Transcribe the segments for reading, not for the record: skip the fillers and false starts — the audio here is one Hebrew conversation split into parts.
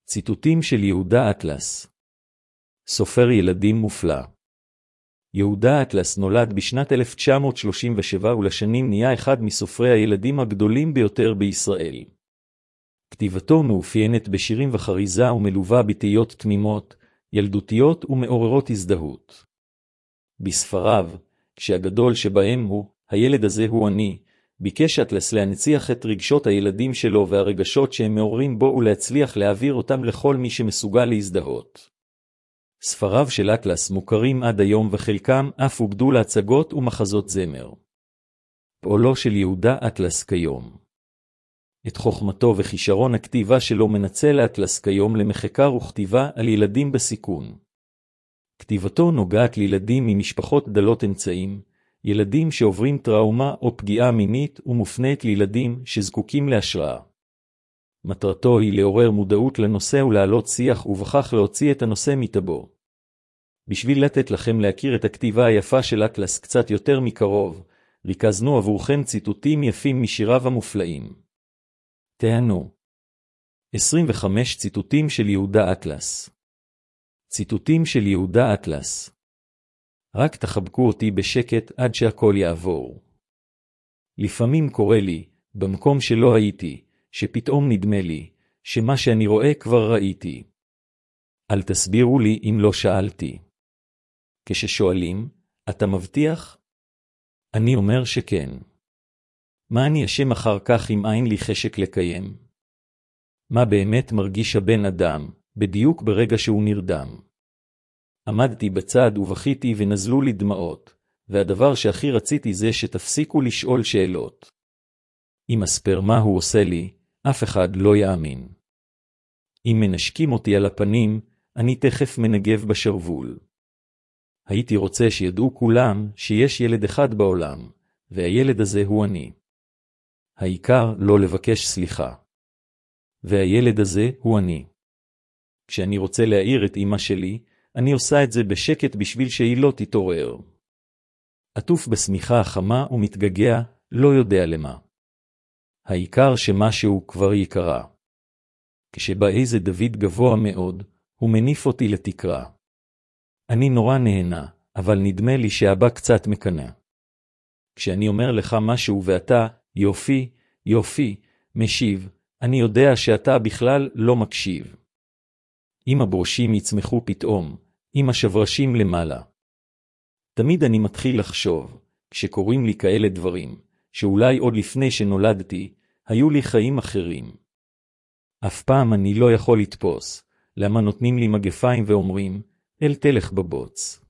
ציטוטים של יהודה אטלס. סופר ילדים מופלא. יהודה אטלס נולד בשנת 1937 ולשנים נהיה אחד מסופרי הילדים הגדולים ביותר בישראל. כתיבתו מאופיינת בשירים וחריזה ומלווה בתהיות תמימות, ילדותיות ומעוררות הזדהות. בספריו, כשהגדול שבהם הוא, הילד הזה הוא אני, ביקש אטלס להנציח את רגשות הילדים שלו והרגשות שהם מעוררים בו ולהצליח להעביר אותם לכל מי שמסוגל להזדהות. ספריו של אטלס מוכרים עד היום וחלקם אף הוגדו להצגות ומחזות זמר. פועלו של יהודה אטלס כיום. את חוכמתו וכישרון הכתיבה שלו מנצל אטלס כיום למחקר וכתיבה על ילדים בסיכון. כתיבתו נוגעת לילדים ממשפחות דלות אמצעים, ילדים שעוברים טראומה או פגיעה מינית ומופנית לילדים שזקוקים להשראה. מטרתו היא לעורר מודעות לנושא ולהעלות שיח ובכך להוציא את הנושא מטבו. בשביל לתת לכם להכיר את הכתיבה היפה של אטלס קצת יותר מקרוב, ריכזנו עבורכם ציטוטים יפים משיריו המופלאים. תהנו. 25 ציטוטים של יהודה אטלס. ציטוטים של יהודה אטלס. רק תחבקו אותי בשקט עד שהכל יעבור. לפעמים קורה לי, במקום שלא הייתי, שפתאום נדמה לי, שמה שאני רואה כבר ראיתי. אל תסבירו לי אם לא שאלתי. כששואלים, אתה מבטיח? אני אומר שכן. מה אני אשם אחר כך אם אין לי חשק לקיים? מה באמת מרגיש הבן אדם, בדיוק ברגע שהוא נרדם? עמדתי בצד ובכיתי ונזלו לי דמעות, והדבר שהכי רציתי זה שתפסיקו לשאול שאלות. אם אספר מה הוא עושה לי, אף אחד לא יאמין. אם מנשקים אותי על הפנים, אני תכף מנגב בשרוול. הייתי רוצה שידעו כולם שיש ילד אחד בעולם, והילד הזה הוא אני. העיקר לא לבקש סליחה. והילד הזה הוא אני. כשאני רוצה להעיר את אמא שלי, אני עושה את זה בשקט בשביל שהיא לא תתעורר. עטוף בשמיכה החמה ומתגגע, לא יודע למה. העיקר שמשהו כבר יקרה. כשבא איזה דוד גבוה מאוד, הוא מניף אותי לתקרה. אני נורא נהנה, אבל נדמה לי שהבא קצת מקנה. כשאני אומר לך משהו ואתה, יופי, יופי, משיב, אני יודע שאתה בכלל לא מקשיב. אם הברושים יצמחו פתאום, אם השברשים למעלה. תמיד אני מתחיל לחשוב, כשקוראים לי כאלה דברים, שאולי עוד לפני שנולדתי, היו לי חיים אחרים. אף פעם אני לא יכול לתפוס, למה נותנים לי מגפיים ואומרים, אל תלך בבוץ.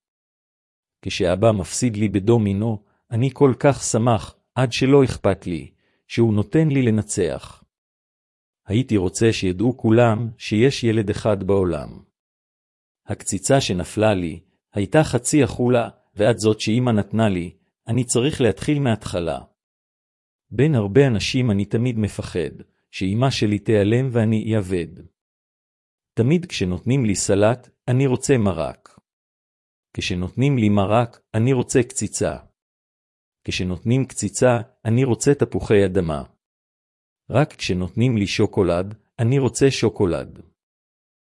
כשאבא מפסיד לי בדומינו, אני כל כך שמח, עד שלא אכפת לי, שהוא נותן לי לנצח. הייתי רוצה שידעו כולם שיש ילד אחד בעולם. הקציצה שנפלה לי, הייתה חצי החולה, ועד זאת שאמא נתנה לי, אני צריך להתחיל מההתחלה. בין הרבה אנשים אני תמיד מפחד, שאמא שלי תיעלם ואני אאבד. תמיד כשנותנים לי סלט, אני רוצה מרק. כשנותנים לי מרק, אני רוצה קציצה. כשנותנים קציצה, אני רוצה תפוחי אדמה. רק כשנותנים לי שוקולד, אני רוצה שוקולד.